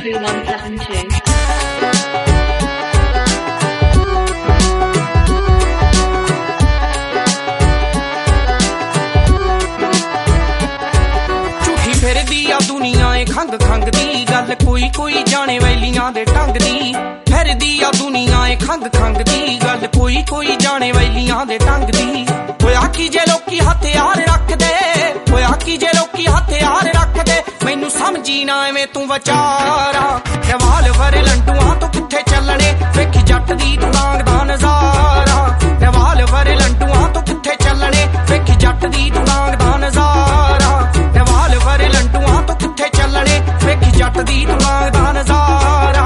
2172. फिरदी आ दुनिया खंग खंग दी गल कोई कोई जाने वैलियां दे ढंग दी। फिरदी आ दुनिया खंग खंग दी गल कोई कोई जाने वैलियां दे ढंग दी। होया कि जे लोकी हथियार रख दे, होया कि जे लोकी हथियार रख दे, मैनू समझी ना एवें तू विचारा। रिवाल्वर लंडुआं तो किथे चलने वेखी जट दी तू डांग दा नजारा। रिवाल्वर लंडुआं तो किथे चलने वेखी जट दी तू डांग दा नजारा। रिवाल्वर लंडुआं तो किथे चलने वेखी जट दी तू डांग दा नजारा।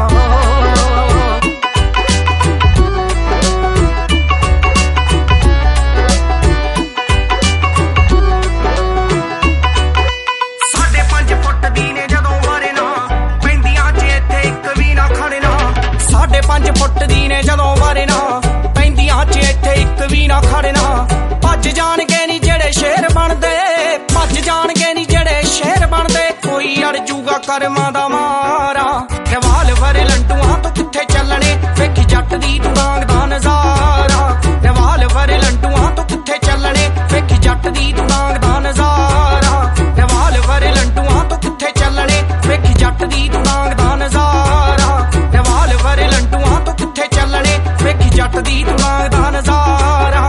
साढ़े 5 फुट दी ने जदों वरना पैंदियां च इत्थे इक भी ना खड़ना। साढ़े 5 फुट दी ने जदों वरना पैंदियां च इत्थे इक भी ना खड़ना। भज जाणगे नी जेड़े शेर बनदे, भज जाणगे नी जेड़े शेर बनदे, कोई अड़ जूगा करमां दा मारा। रिवाल्वर लंडुआं तो किथे चलने वेखी जट दी तू डांग दा नजारा। रिवाल्वर लंडुआं तो किथे चलने वेखी जट दी तू डांग दा नजारा। रिवाल्वर लंडुआं तो किथे चलने वेखी जट दी तू डांग दा नजारा। रिवाल्वर लंडुआं तो किथे चलने वेखी जट दी तू डांग दा नजारा।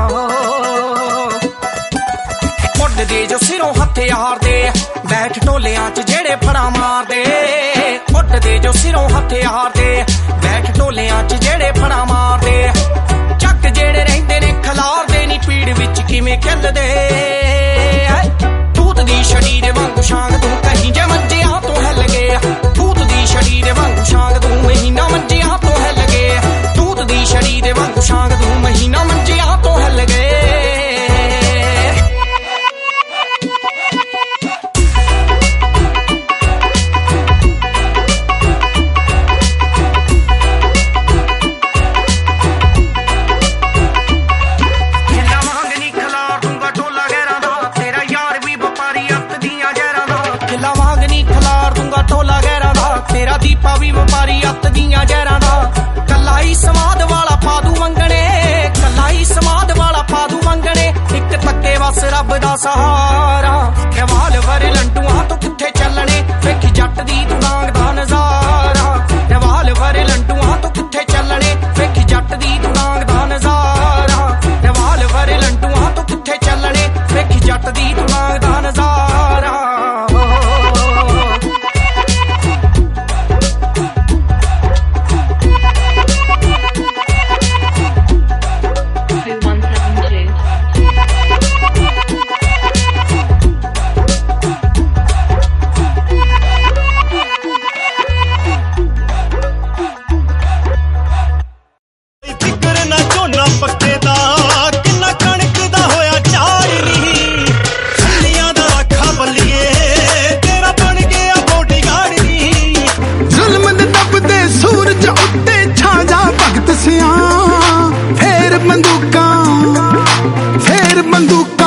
उड्डदे जो सिरों हथियार दे बैठ ढोलियां च जेड़े फड़ा मार दे। उड्डदे जो सिरों हथियार दे बैठ ढोलियां च जेड़े फड़ा मार दे। ਚੱਕ जेड़े रहिंदे ने खलार दे नी पीड़ विच किवें खिलदे। भूत दी शरीर वांगू शांग तू कहीं जे मंजियां तो हिल गए। भूत दी शरीर वांगू शांग तू महीना मंजियां तो हिल गए। भूत दी शरीर वांगू शांग तू महीना मंजियां तो हिल गए। तेरा दीपा भी व्यापारी अत दियां जहरां दा। कला ही समाद वाला पादू मंगने, कला ही समाद वाला पादू मंगने, इक तक्के बस रब दा सहारा। रिवाल्वर लंडुआं तो किथे चलने वेखी जट दी तू डांग दा नजारा। रिवाल्वर लंडुआं तो किथे चलने वेखी जट दी तू डांग दा नजारा। रिवाल्वर लंडुआं तो किथे चलने वेखी जट दी तू डांग दा नजारा। फिर बंदूकां